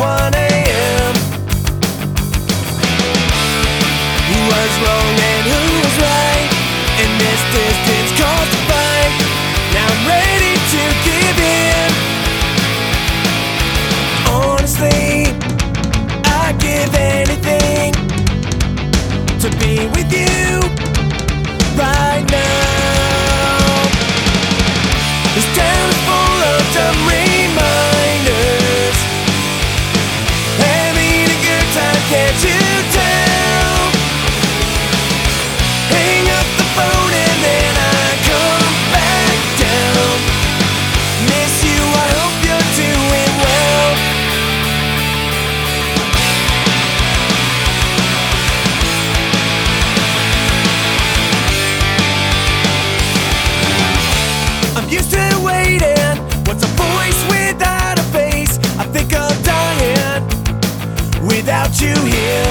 1 a.m. Who was wrong and who was right? And this distance caused a fight. Now I'm ready to give in. Honestly, I'd give anything to be with you right now. This town is full of dumb reminders. Having a good time, can't you tell? Hang up the phone and then I come back down. Miss you, I hope you're doing well. I'm used to waiting. What's a voice without a face? I think I'm dying without you here.